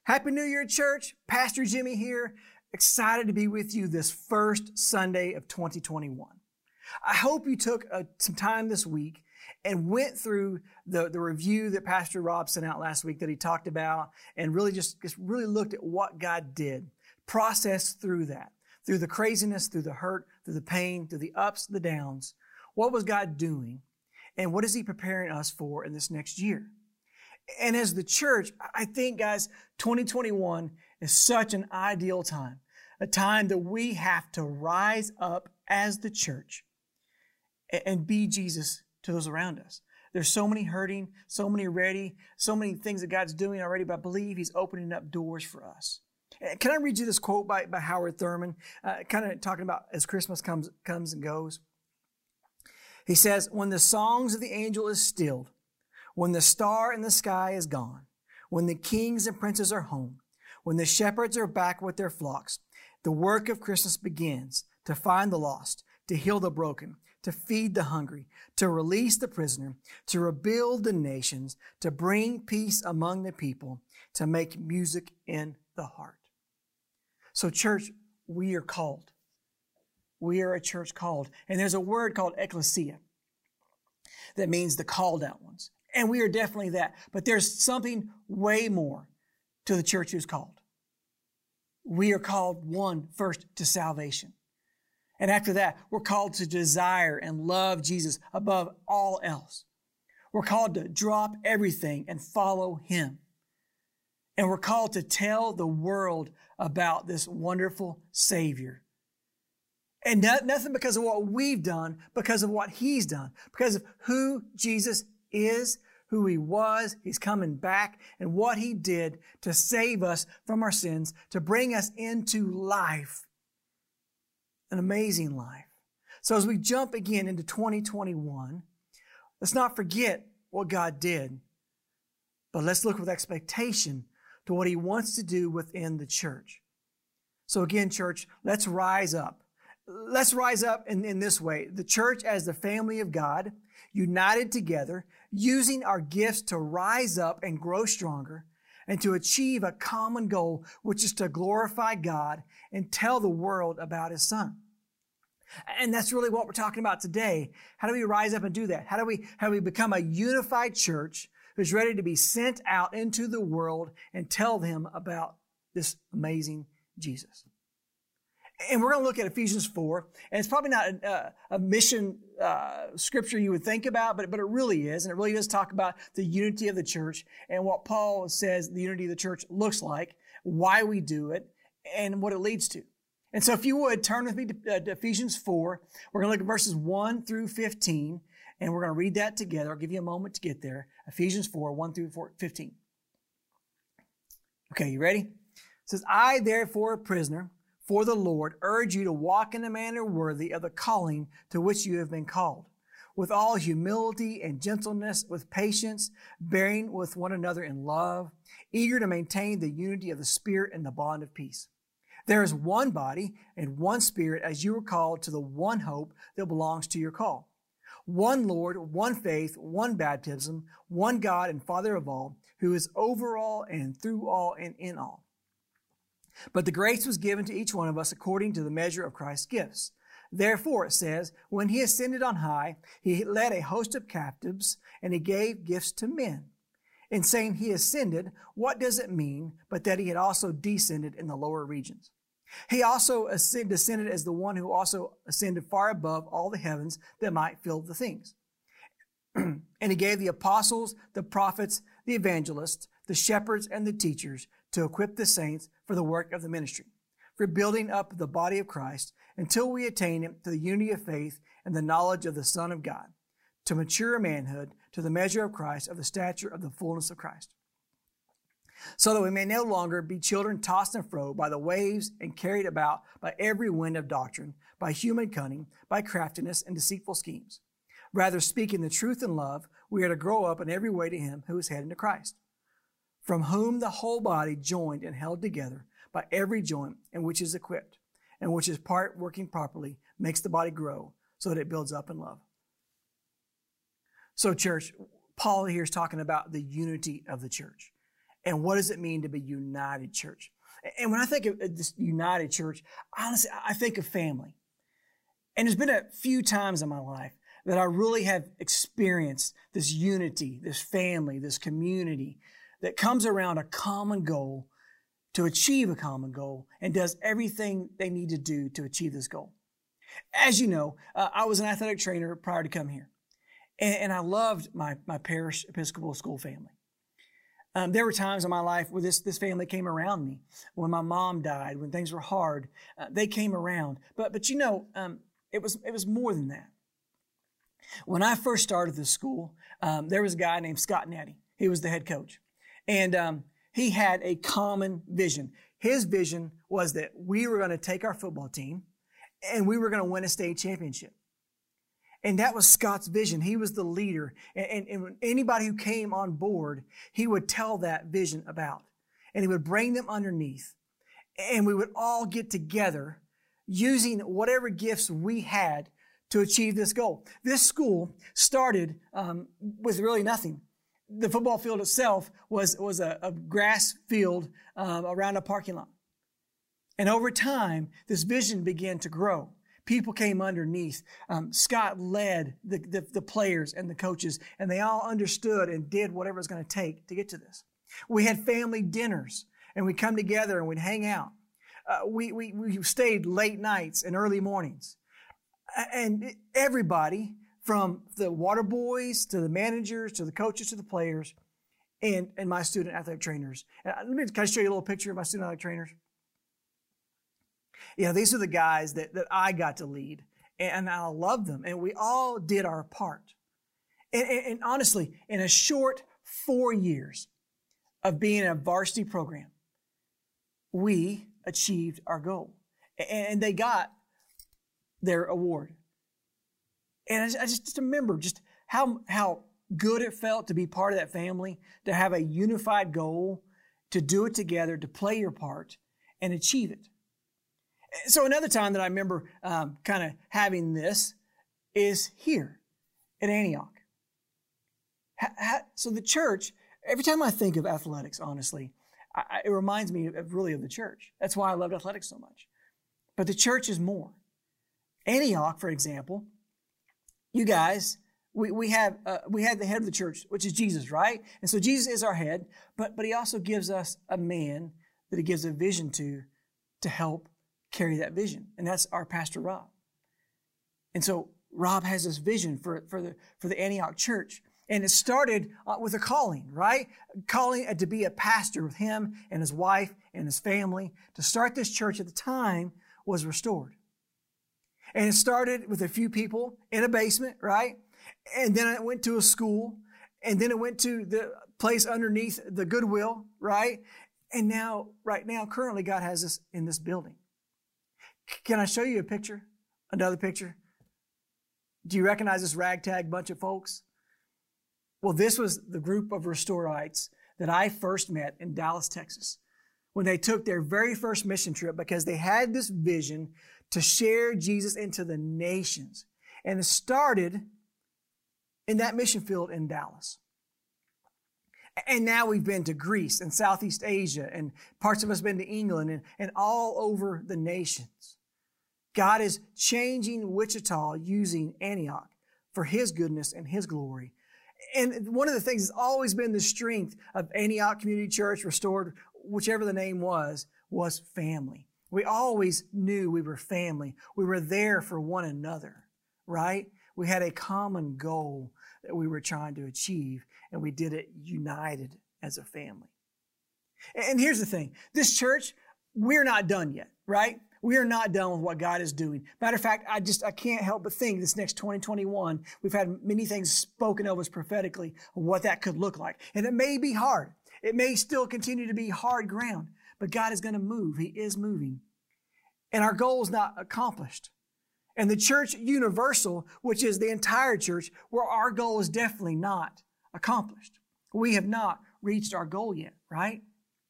Happy New Year, church. Pastor Jimmy here. Excited to be with you this first Sunday of 2021. I hope you took some time this week and went through the review that Pastor Rob sent out last week that he talked about and really just really looked at what God did. Processed through that, through the craziness, through the hurt, through the pain, through the ups, the downs. What was God doing? And what is He preparing us for in this next year? And as the church, I think, guys, 2021 is such an ideal time, a time that we have to rise up as the church and be Jesus to those around us. There's so many hurting, so many ready, so many things that God's doing already, but I believe He's opening up doors for us. Can I read you this quote by Howard Thurman, kind of talking about as Christmas comes and goes? He says, "When the songs of the angel is stilled, when the star in the sky is gone, when the kings and princes are home, when the shepherds are back with their flocks, the work of Christmas begins to find the lost, to heal the broken, to feed the hungry, to release the prisoner, to rebuild the nations, to bring peace among the people, to make music in the heart." So church, we are called. We are a church called. And there's a word called ecclesia that means the called out ones. And we are definitely that. But there's something way more to the church who's called. We are called, first to salvation. And after that, we're called to desire and love Jesus above all else. We're called to drop everything and follow Him. And we're called to tell the world about this wonderful Savior. And nothing because of what we've done, because of what He's done, because of who Jesus is, who He was, He's coming back, and what He did to save us from our sins, to bring us into life, an amazing life. So as we jump again into 2021, let's not forget what God did, but let's look with expectation to what He wants to do within the church. So again, church, let's rise up. Let's rise up in this way. The church as the family of God, united together, using our gifts to rise up and grow stronger and to achieve a common goal, which is to glorify God and tell the world about His Son. And that's really what we're talking about today. How do we rise up and do that? How do we become a unified church who's ready to be sent out into the world and tell them about this amazing Jesus? And we're going to look at Ephesians 4, and it's probably not a mission scripture you would think about, but it really is, and it really does talk about the unity of the church and what Paul says the unity of the church looks like, why we do it, and what it leads to. And so if you would, turn with me to Ephesians 4. We're going to look at verses 1 through 15, and we're going to read that together. I'll give you a moment to get there. Ephesians 4, 1 through 15. Okay, you ready? It says, "I, therefore, a prisoner, for the Lord, urge you to walk in a manner worthy of the calling to which you have been called, with all humility and gentleness, with patience, bearing with one another in love, eager to maintain the unity of the Spirit and the bond of peace. There is one body and one Spirit, as you were called to the one hope that belongs to your call. One Lord, one faith, one baptism, one God and Father of all, who is over all and through all and in all. But the grace was given to each one of us according to the measure of Christ's gifts. Therefore, it says, when He ascended on high, He led a host of captives, and He gave gifts to men. In saying He ascended, what does it mean but that He had also descended in the lower regions? He also descended as the one who also ascended far above all the heavens that might fill the things. And He gave the apostles, the prophets, the evangelists, the shepherds, and the teachers to equip the saints for the work of the ministry, for building up the body of Christ until we attain to the unity of faith and the knowledge of the Son of God, to mature manhood, to the measure of Christ, of the stature of the fullness of Christ, so that we may no longer be children tossed and fro by the waves and carried about by every wind of doctrine, by human cunning, by craftiness and deceitful schemes. Rather, speaking the truth in love, we are to grow up in every way to Him who is head, into Christ, from whom the whole body, joined and held together by every joint in which is equipped, and which is part working properly, makes the body grow so that it builds up in love." So church, Paul here is talking about the unity of the church. And what does it mean to be united church? And when I think of this united church, honestly, I think of family. And there's been a few times in my life that I really have experienced this unity, this family, this community that comes around a common goal to achieve a common goal and does everything they need to do to achieve this goal. As you know, I was an athletic trainer prior to coming here. And I loved my parish Episcopal school family. There were times in my life where this family came around me. When my mom died, when things were hard, they came around. But you know, it was more than that. When I first started this school, there was a guy named Scott Natty. He was the head coach. And he had a common vision. His vision was that we were going to take our football team and we were going to win a state championship. And that was Scott's vision. He was the leader. And anybody who came on board, he would tell that vision about. And he would bring them underneath. And we would all get together using whatever gifts we had to achieve this goal. This school started with really nothing. The football field itself was a grass field around a parking lot. And over time, this vision began to grow. People came underneath. Scott led the players and the coaches, and they all understood and did whatever it was going to take to get to this. We had family dinners, and we'd come together and we'd hang out. We stayed late nights and early mornings. And everybody, from the water boys to the managers to the coaches to the players, and my student athletic trainers. And let me kind of show you a little picture of my student athletic trainers. Yeah, these are the guys that I got to lead, and I love them, and we all did our part. And honestly, in a short 4 years of being in a varsity program, we achieved our goal, and they got their award. And I just remember just how good it felt to be part of that family, to have a unified goal, to do it together, to play your part, and achieve it. So another time that I remember kind of having this is here at Antioch. So the church, every time I think of athletics, honestly, it reminds me really of the church. That's why I loved athletics so much. But the church is more. Antioch, for example, you guys, we have the head of the church, which is Jesus, right? And so Jesus is our head, but he also gives us a man that he gives a vision to help carry that vision, and that's our pastor Rob. And so Rob has this vision for the Antioch church, and it started with a calling, right? Calling to be a pastor with him and his wife and his family. To start this church at the time was Restored, and it started with a few people in a basement, right? And then it went to a school, and then it went to the place underneath the Goodwill, right? And now, right now, currently, God has us in this building. Can I show you a picture? Another picture? Do you recognize this ragtag bunch of folks? Well, this was the group of Restorites that I first met in Dallas, Texas, when they took their very first mission trip because they had this vision to share Jesus into the nations. And it started in that mission field in Dallas. And now we've been to Greece and Southeast Asia, and parts of us have been to England and all over the nations. God is changing Wichita using Antioch for His goodness and His glory. And one of the things that's always been the strength of Antioch Community Church, Restored, whichever the name was family. We always knew we were family. We were there for one another, right? We had a common goal that we were trying to achieve, and we did it united as a family. And here's the thing. This church, we're not done yet, right? We are not done with what God is doing. Matter of fact, I can't help but think this next 2021, we've had many things spoken of us prophetically of what that could look like. And it may be hard. It may still continue to be hard ground, but God is going to move. He is moving. And our goal is not accomplished. And the church universal, which is the entire church, where our goal is definitely not accomplished. We have not reached our goal yet, right?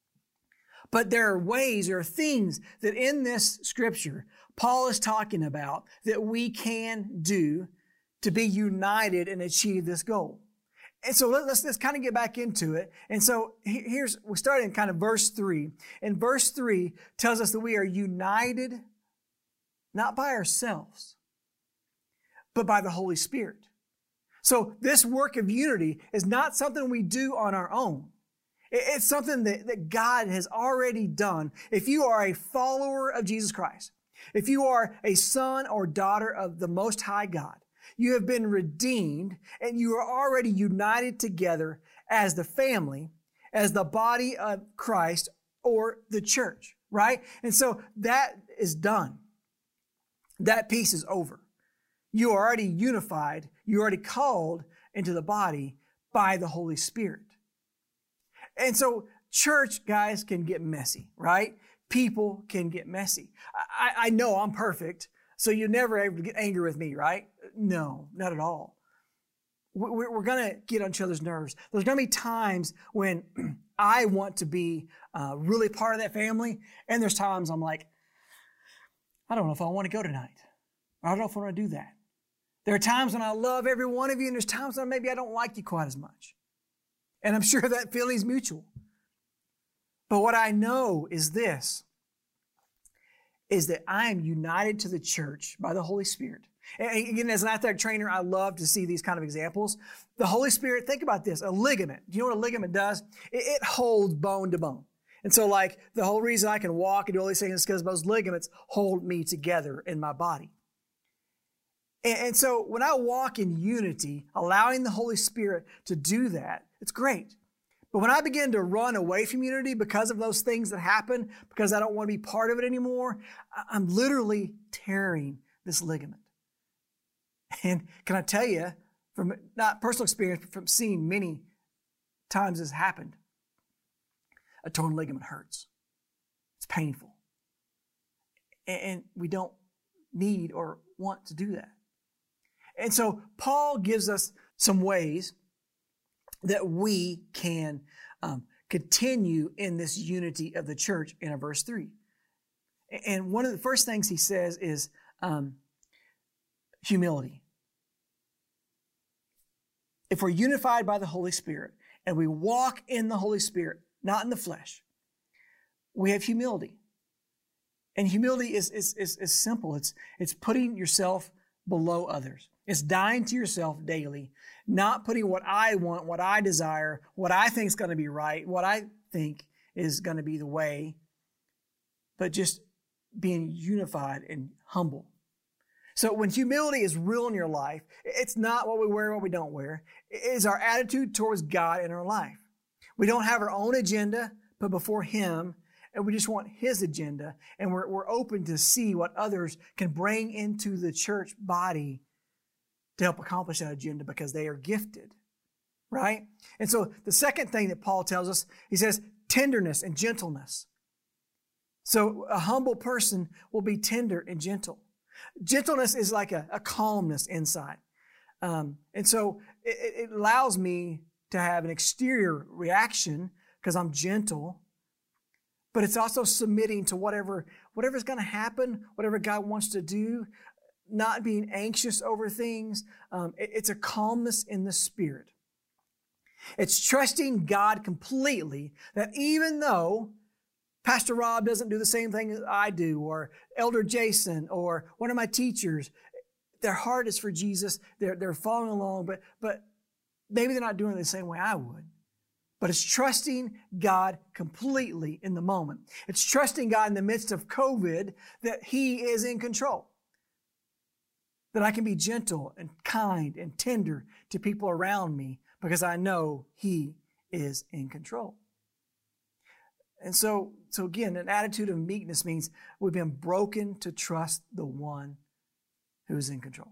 But there are things that in this scripture, Paul is talking about that we can do to be united and achieve this goal. And so let's kind of get back into it. And so we start in kind of verse 3. And verse 3 tells us that we are united not by ourselves, but by the Holy Spirit. So this work of unity is not something we do on our own. It's something that God has already done. If you are a follower of Jesus Christ, if you are a son or daughter of the Most High God, you have been redeemed and you are already united together as the family, as the body of Christ or the church, right? And so that is done. That piece is over. You are already unified. You're already called into the body by the Holy Spirit. And so church, guys, can get messy, right? People can get messy. I know I'm perfect, so you're never able to get angry with me, right? No, not at all. We're going to get on each other's nerves. There's going to be times when I want to be really part of that family, and there's times I'm like, I don't know if I want to go tonight. I don't know if I want to do that. There are times when I love every one of you, and there's times when maybe I don't like you quite as much. And I'm sure that feeling is mutual. But what I know is this, is that I am united to the church by the Holy Spirit. And again, as an athletic trainer, I love to see these kind of examples. The Holy Spirit, think about this, a ligament. Do you know what a ligament does? It holds bone to bone. And so like the whole reason I can walk and do all these things is because those ligaments hold me together in my body. And so when I walk in unity, allowing the Holy Spirit to do that, it's great. But when I begin to run away from unity because of those things that happen, because I don't want to be part of it anymore, I'm literally tearing this ligament. And can I tell you, from not personal experience, but from seeing many times this happened, a torn ligament hurts. It's painful. And we don't need or want to do that. And so Paul gives us some ways that we can continue in this unity of the church in verse 3. And one of the first things he says is humility. If we're unified by the Holy Spirit and we walk in the Holy Spirit, not in the flesh, we have humility. And humility is simple. It's putting yourself below others. It's dying to yourself daily, not putting what I want, what I desire, what I think is going to be right, what I think is going to be the way, but just being unified and humble. So when humility is real in your life, it's not what we wear, what we don't wear. It is our attitude towards God in our life. We don't have our own agenda, but before Him, and we just want His agenda, and we're open to see what others can bring into the church body to help accomplish that agenda because they are gifted, right? And so the second thing that Paul tells us, he says tenderness and gentleness. So a humble person will be tender and gentle. Gentleness is like a calmness inside. And so it allows me to have an exterior reaction because I'm gentle, but it's also submitting to whatever's going to happen, whatever God wants to do, not being anxious over things. It's a calmness in the spirit. It's trusting God completely that even though Pastor Rob doesn't do the same thing that I do, or Elder Jason, or one of my teachers, their heart is for Jesus. They're following along, but maybe they're not doing it the same way I would. But it's trusting God completely in the moment. It's trusting God in the midst of COVID that He is in control. That I can be gentle and kind and tender to people around me because I know He is in control. And so again, an attitude of meekness means we've been broken to trust the one who is in control.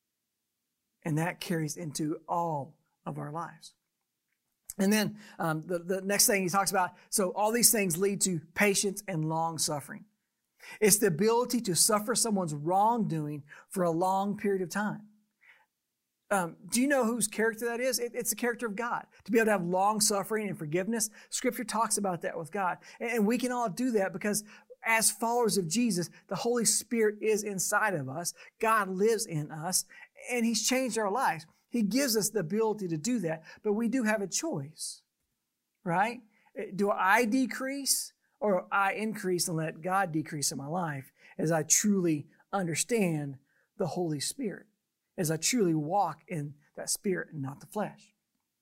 And that carries into all of our lives. And then the next thing he talks about, so all these things lead to patience and long suffering. It's the ability to suffer someone's wrongdoing for a long period of time. Do you know whose character that is? It's the character of God. To be able to have long suffering and forgiveness, Scripture talks about that with God. And we can all do that because as followers of Jesus, the Holy Spirit is inside of us. God lives in us, and He's changed our lives. He gives us the ability to do that, but we do have a choice, right? Do I decrease or I increase and let God decrease in my life as I truly understand the Holy Spirit, as I truly walk in that Spirit and not the flesh?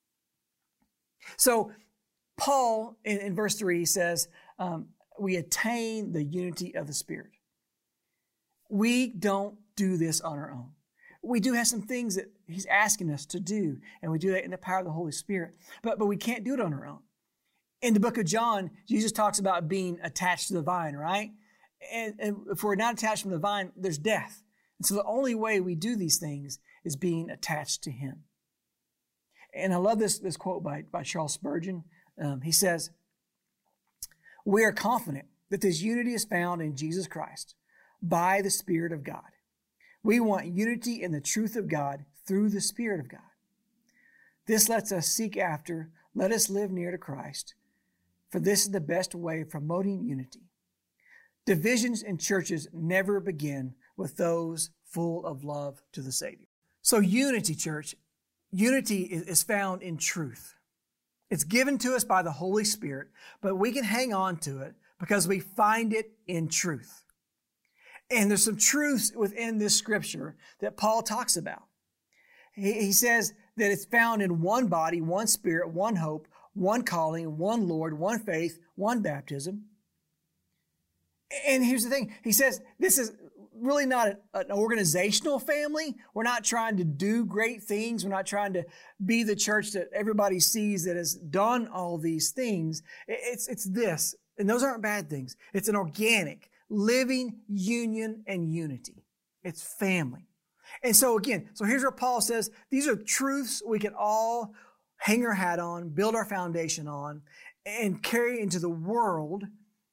So Paul, in verse 3, says, we attain the unity of the Spirit. We don't do this on our own. We do have some things that he's asking us to do, and we do that in the power of the Holy Spirit, but we can't do it on our own. In the book of John, Jesus talks about being attached to the vine, right? And if we're not attached from the vine, there's death. And so the only way we do these things is being attached to him. And I love this quote by Charles Spurgeon. He says, we are confident that this unity is found in Jesus Christ by the Spirit of God. We want unity in the truth of God through the Spirit of God. This lets us seek after, let us live near to Christ, for this is the best way of promoting unity. Divisions in churches never begin with those full of love to the Savior. So unity, church, unity is found in truth. It's given to us by the Holy Spirit, but we can hang on to it because we find it in truth. And there's some truths within this scripture that Paul talks about. He says that it's found in one body, one Spirit, one hope, one calling, one Lord, one faith, one baptism. And here's the thing. He says this is really not an organizational family. We're not trying to do great things. We're not trying to be the church that everybody sees that has done all these things. It's this. And those aren't bad things. It's an organic, living union and unity. It's family. And so again, here's where Paul says, these are truths we can all hang our hat on, build our foundation on, and carry into the world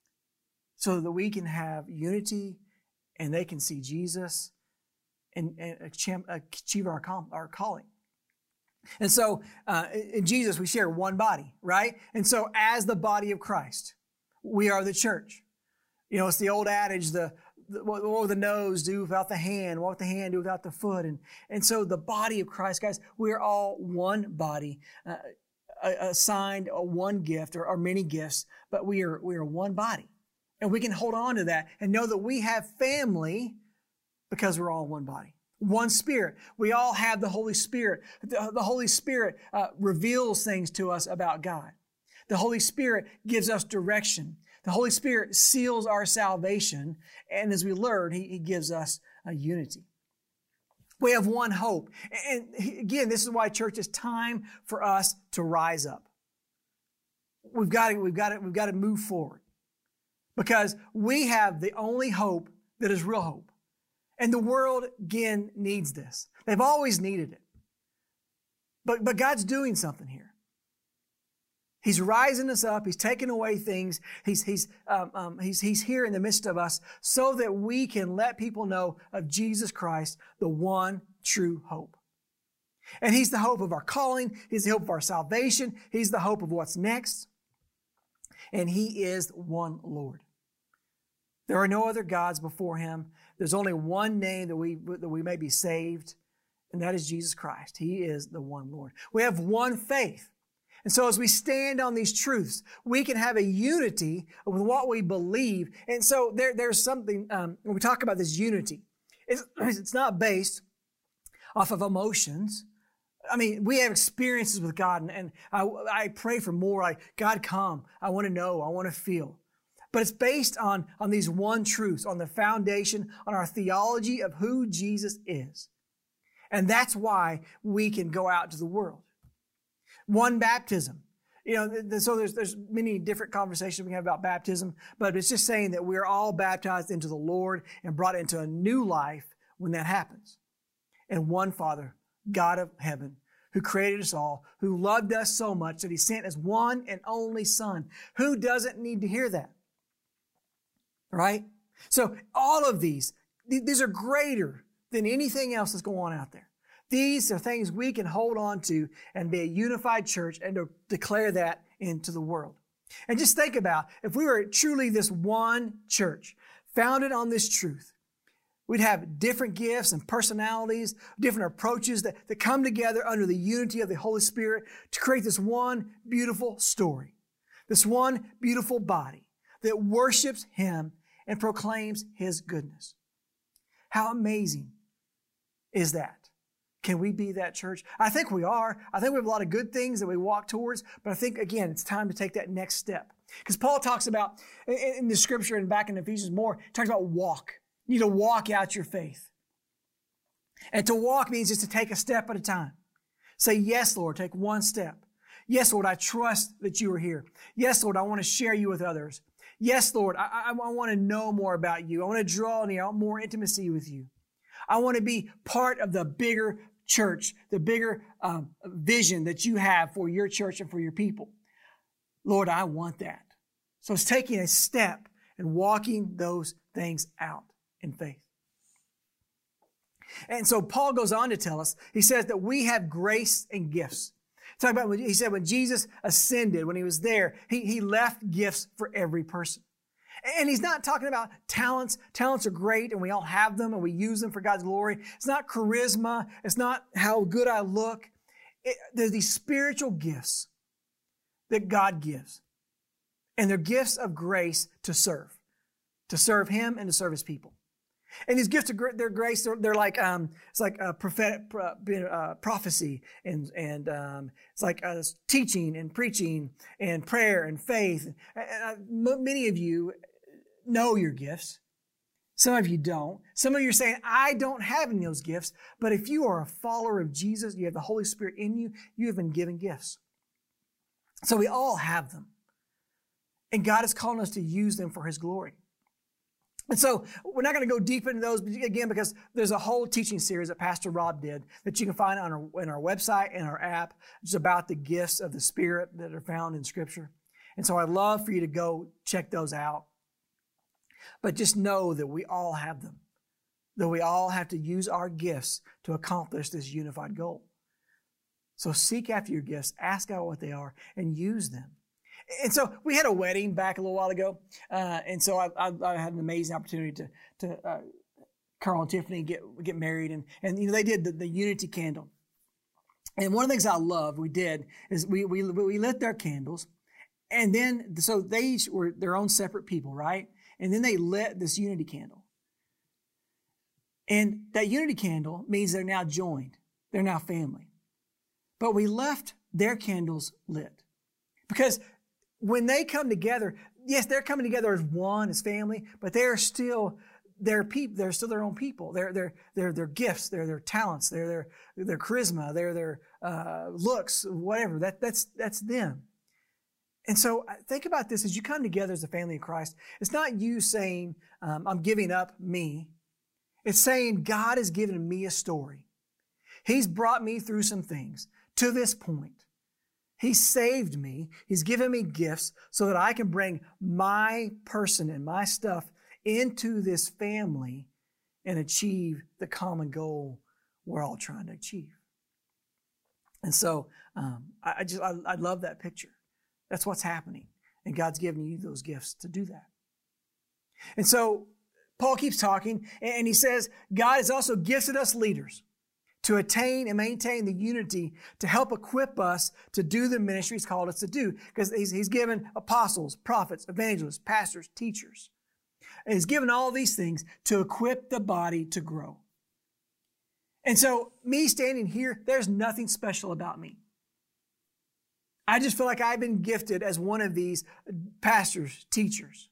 so that we can have unity and they can see Jesus and achieve our calling. And so in Jesus, we share one body, right? And so as the body of Christ, we are the church. You know, it's the old adage, what will the nose do without the hand? What will the hand do without the foot? And so the body of Christ, guys, we are all one body, assigned one gift or many gifts, but we are one body. And we can hold on to that and know that we have family because we're all one body. One Spirit. We all have the Holy Spirit. The Holy Spirit reveals things to us about God. The Holy Spirit gives us direction. The Holy Spirit seals our salvation. And as we learn, He gives us a unity. We have one hope. And again, this is why, church, it's time for us to rise up. We've got to move forward. Because we have the only hope that is real hope. And the world, again, needs this. They've always needed it. But God's doing something here. He's rising us up. He's taking away things. He's here in the midst of us so that we can let people know of Jesus Christ, the one true hope. And He's the hope of our calling. He's the hope of our salvation. He's the hope of what's next. And He is one Lord. There are no other gods before Him. There's only one name that we may be saved, and that is Jesus Christ. He is the one Lord. We have one faith. And so as we stand on these truths, we can have a unity with what we believe. And so there's something, when we talk about this unity, it's not based off of emotions. I mean, we have experiences with God, and I pray for more. Like, God, come. I want to know. I want to feel. But it's based on these one truths, on the foundation, on our theology of who Jesus is. And that's why we can go out to the world. One baptism. You know, so there's many different conversations we can have about baptism, but it's just saying that we're all baptized into the Lord and brought into a new life when that happens. And one Father, God of heaven, who created us all, who loved us so much that He sent His one and only Son. Who doesn't need to hear that? Right? So all of these are greater than anything else that's going on out there. These are things we can hold on to and be a unified church and to declare that into the world. And just think about if we were truly this one church, founded on this truth, We'd have different gifts and personalities, different approaches that come together under the unity of the Holy Spirit to create this one beautiful story, this one beautiful body that worships Him and proclaims His goodness. How amazing is that? Can we be that church? I think we are. I think we have a lot of good things that we walk towards, but I think, again, it's time to take that next step. Because Paul talks about, in the scripture and back in Ephesians more, he talks about walk. You need to walk out your faith. And to walk means just to take a step at a time. Say, yes, Lord, take one step. Yes, Lord, I trust that you are here. Yes, Lord, I want to share you with others. Yes, Lord, I want to know more about you. I want to draw near more intimacy with you. I want to be part of the bigger church, the bigger vision that you have for your church and for your people. Lord, I want that. So it's taking a step and walking those things out in faith. And so Paul goes on to tell us, he says that we have grace and gifts. Talk about, he said when Jesus ascended, when he was there, he left gifts for every person. And he's not talking about talents. Talents are great and we all have them and we use them for God's glory. It's not charisma. It's not how good I look. There's these spiritual gifts that God gives. And they're gifts of grace to serve Him and to serve His people. And these gifts of their grace, they're like it's like a prophetic prophecy, and it's like teaching and preaching and prayer and faith. And many of you know your gifts. Some of you don't. Some of you are saying, I don't have any of those gifts. But if you are a follower of Jesus, you have the Holy Spirit in you, you have been given gifts. So we all have them. And God is calling us to use them for His glory. And so we're not going to go deep into those, again, because there's a whole teaching series that Pastor Rob did that you can find on our website and our app. It's about the gifts of the Spirit that are found in Scripture. And so I'd love for you to go check those out. But just know that we all have them, that we all have to use our gifts to accomplish this unified goal. So seek after your gifts, ask God what they are, and use them. And so we had a wedding back a little while ago, and so I had an amazing opportunity to Carl and Tiffany get married, and you know they did the unity candle. And one of the things I love we did is we lit their candles, and then so they each were their own separate people, right? And then they lit this unity candle, and that unity candle means they're now joined, they're now family. But we left their candles lit because when they come together, yes, they're coming together as one, as family, but they're still their people. They're still their own people. They're their gifts. They're their talents. They're their charisma. They're their looks. Whatever. That's them. And so think about this as you come together as a family of Christ. It's not you saying I'm giving up me. It's saying God has given me a story. He's brought me through some things to this point. He saved me. He's given me gifts so that I can bring my person and my stuff into this family and achieve the common goal we're all trying to achieve. And so I love that picture. That's what's happening. And God's given you those gifts to do that. And so Paul keeps talking and he says, God has also gifted us leaders to attain and maintain the unity to help equip us to do the ministry He's called us to do. Because He's given apostles, prophets, evangelists, pastors, teachers. And He's given all these things to equip the body to grow. And so me standing here, there's nothing special about me. I just feel like I've been gifted as one of these pastors, teachers.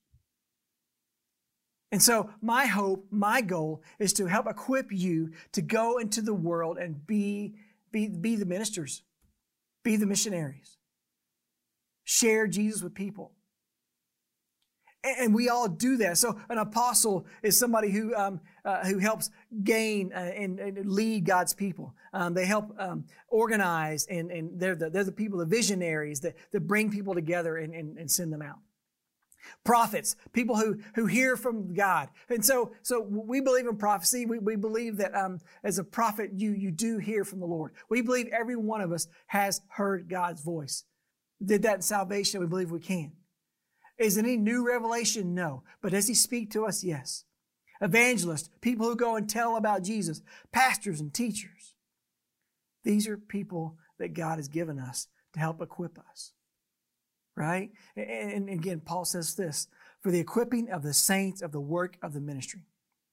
And so my hope, my goal is to help equip you to go into the world and be the ministers, be the missionaries, share Jesus with people. And we all do that. So an apostle is somebody who helps gain and lead God's people. They help organize, and they're the people, the visionaries that bring people together and send them out. Prophets, people who hear from God. And so we believe in prophecy. We believe that as a prophet, you do hear from the Lord. We believe every one of us has heard God's voice. Did that in salvation? We believe we can. Is there any new revelation? No. But does He speak to us? Yes. evangelists, people who go and tell about Jesus, pastors and teachers. These are people that God has given us to help equip us, right? And again, Paul says this, for the equipping of the saints of the work of the ministry.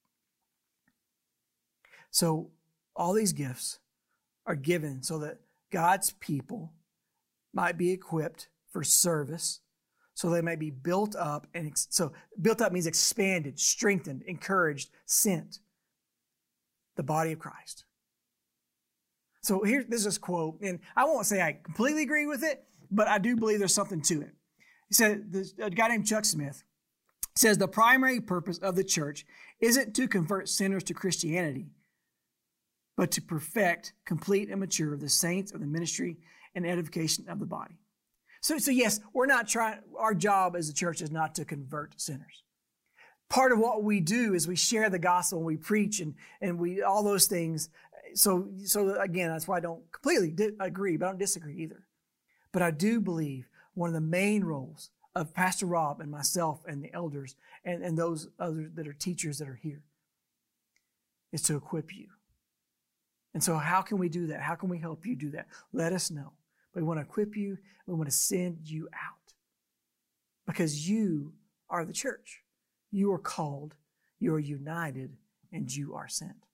So all these gifts are given so that God's people might be equipped for service, so they may be built up. And so built up means expanded, strengthened, encouraged, sent. The body of Christ. So here, this is a quote, and I won't say I completely agree with it, but I do believe there's something to it. He said, a guy named Chuck Smith says, the primary purpose of the church isn't to convert sinners to Christianity, but to perfect, complete, and mature the saints of the ministry and edification of the body. So yes, we're not trying, our job as a church is not to convert sinners. Part of what we do is we share the gospel and we preach and we, all those things. So again, that's why I don't completely agree, but I don't disagree either. But I do believe one of the main roles of Pastor Rob and myself and the elders and those others that are teachers that are here is to equip you. And so how can we do that? How can we help you do that? Let us know. We want to equip you. We want to send you out because you are the church. You are called, you are united, and you are sent.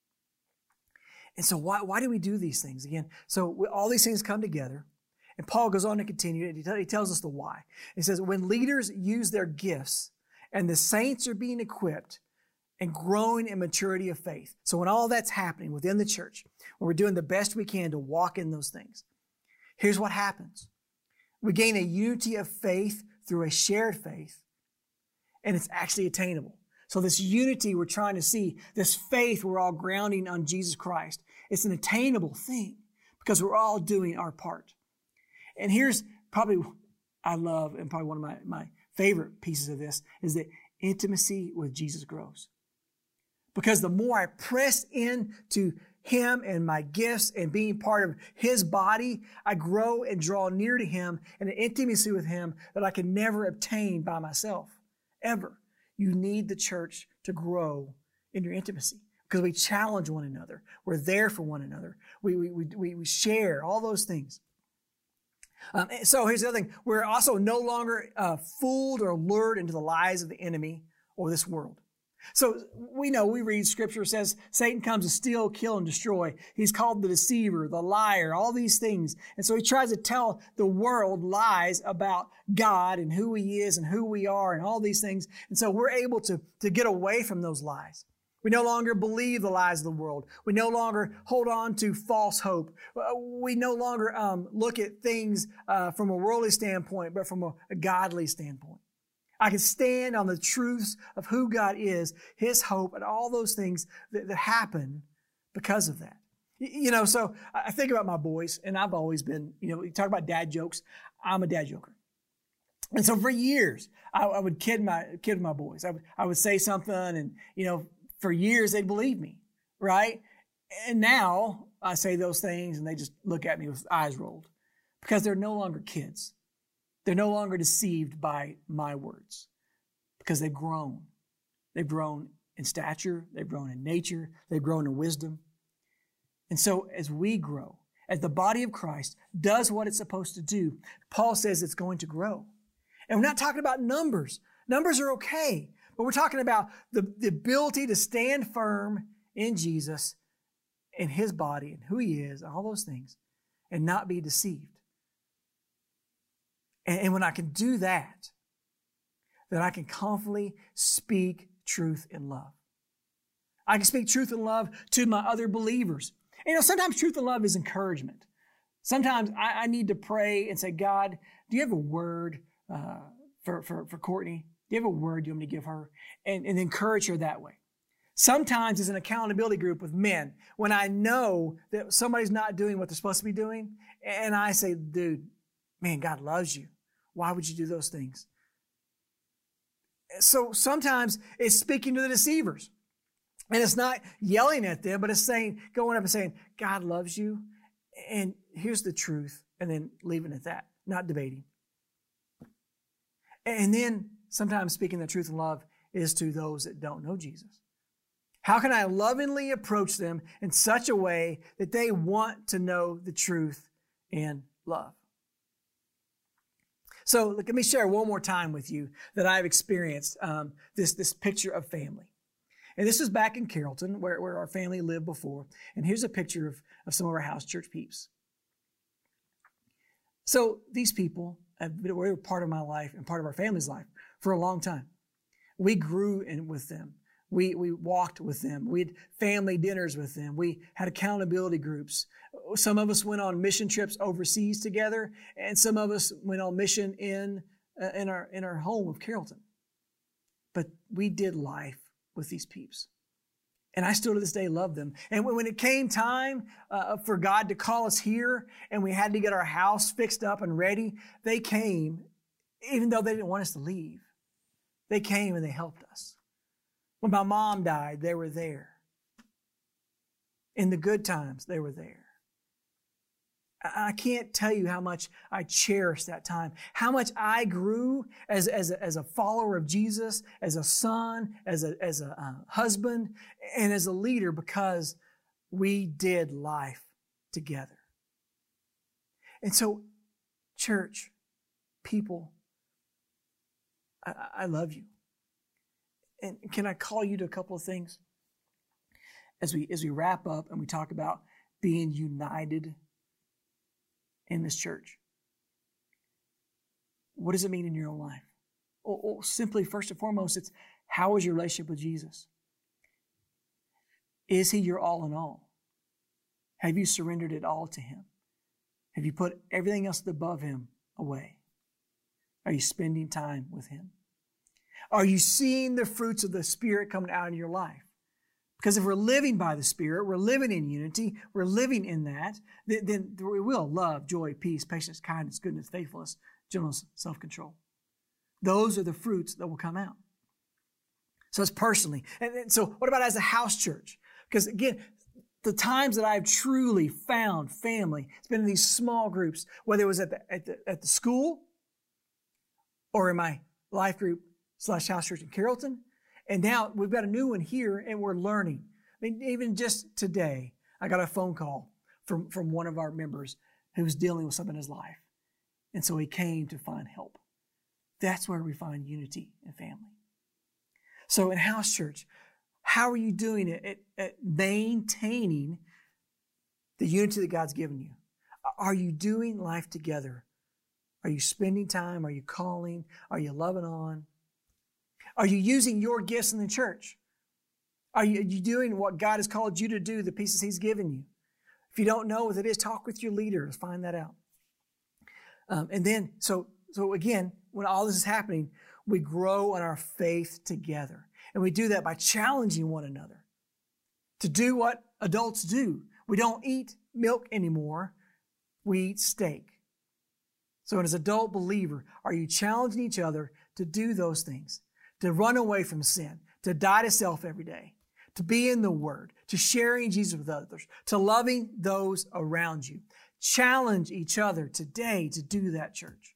And so why do we do these things? Again, so all these things come together, and Paul goes on to continue, and he tells us the why. He says, when leaders use their gifts and the saints are being equipped and growing in maturity of faith. So when all that's happening within the church, when we're doing the best we can to walk in those things, here's what happens. We gain a unity of faith through a shared faith, and it's actually attainable. So this unity we're trying to see, this faith we're all grounding on Jesus Christ, it's an attainable thing because we're all doing our part. And here's probably, I love, and probably one of my favorite pieces of this, is that intimacy with Jesus grows. Because the more I press into Him and my gifts and being part of His body, I grow and draw near to Him in an intimacy with Him that I can never obtain by myself, ever. You need the church to grow in your intimacy because we challenge one another. We're there for one another. We share all those things. So here's the other thing. We're also no longer fooled or lured into the lies of the enemy or this world. So we read Scripture says Satan comes to steal, kill, and destroy. He's called the deceiver, the liar, all these things. And so he tries to tell the world lies about God and who He is and who we are and all these things. And so we're able to get away from those lies. We no longer believe the lies of the world. We no longer hold on to false hope. We no longer look at things from a worldly standpoint, but from a godly standpoint. I can stand on the truths of who God is, His hope, and all those things that happen because of that. So I think about my boys, and I've always been, you talk about dad jokes. I'm a dad joker. And so for years, I would kid my boys. I would say something, and, for years they'd believe me, right? And now I say those things, and they just look at me with eyes rolled because they're no longer kids. They're no longer deceived by my words because they've grown. They've grown in stature. They've grown in nature. They've grown in wisdom. And so as we grow, as the body of Christ does what it's supposed to do, Paul says it's going to grow. And we're not talking about numbers. Numbers are okay, but we're talking about the ability to stand firm in Jesus and His body and who He is, all those things, and not be deceived. And when I can do that, then I can confidently speak truth in love. I can speak truth in love to my other believers. Sometimes truth in love is encouragement. Sometimes I need to pray and say, God, do you have a word for Courtney? Do you have a word you want me to give her? And encourage her that way. Sometimes it's an accountability group with men when I know that somebody's not doing what they're supposed to be doing. And I say, dude, man, God loves you. Why would you do those things? So sometimes it's speaking to the deceivers. And it's not yelling at them, but it's going up and saying, God loves you. And here's the truth. And then leaving it at that, not debating. And then sometimes speaking the truth in love is to those that don't know Jesus? How can I lovingly approach them in such a way that they want to know the truth and love? So let me share one more time with you that I've experienced this picture of family. And this was back in Carrollton, where our family lived before. And here's a picture of some of our house church peeps. So these people were part of my life and part of our family's life for a long time. We grew with them. We walked with them. We had family dinners with them. We had accountability groups. Some of us went on mission trips overseas together, and some of us went on mission in our home of Carrollton. But we did life with these peeps. And I still to this day love them. And when it came time for God to call us here and we had to get our house fixed up and ready, they came, even though they didn't want us to leave. They came and they helped us. When my mom died, they were there. In the good times, they were there. I can't tell you how much I cherished that time, how much I grew as a follower of Jesus, as a son, as a husband, and as a leader because we did life together. And so, church, people, I love you. And can I call you to a couple of things as we wrap up and we talk about being united in this church? What does it mean in your own life? Well, simply, first and foremost, it's how is your relationship with Jesus? Is He your all in all? Have you surrendered it all to Him? Have you put everything else above Him away? Are you spending time with Him? Are you seeing the fruits of the Spirit coming out in your life? Because if we're living by the Spirit, we're living in unity, we're living in that, then we will love, joy, peace, patience, kindness, goodness, faithfulness, gentleness, self-control. Those are the fruits that will come out. So it's personally. And so what about as a house church? Because again, the times that I've truly found family, it's been in these small groups, whether it was at the school or in my life group / house church in Carrollton. And now we've got a new one here and we're learning. I mean, even just today, I got a phone call from one of our members who was dealing with something in his life. And so he came to find help. That's where we find unity and family. So in house church, how are you doing it at maintaining the unity that God's given you? Are you doing life together? Are you spending time? Are you calling? Are you loving on? Are you using your gifts in the church? Are you doing what God has called you to do, the pieces He's given you? If you don't know what it is, talk with your leaders, find that out. And then, so again, when all this is happening, we grow in our faith together. And we do that by challenging one another to do what adults do. We don't eat milk anymore. We eat steak. So as an adult believer, are you challenging each other to do those things? To run away from sin, to die to self every day, to be in the Word, to sharing Jesus with others, to loving those around you. Challenge each other today to do that, church.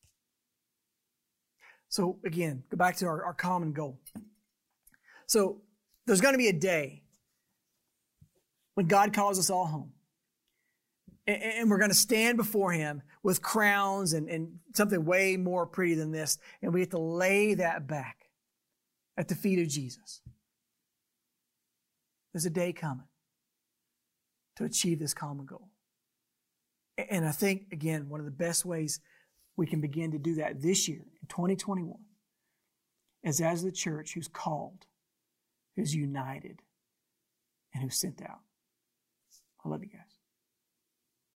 So again, go back to our common goal. So there's going to be a day when God calls us all home. And we're going to stand before Him with crowns and something way more pretty than this. And we have to lay that back at the feet of Jesus. There's a day coming to achieve this common goal. And I think, again, one of the best ways we can begin to do that this year, in 2021, is as the church who's called, who's united, and who's sent out. I love you guys.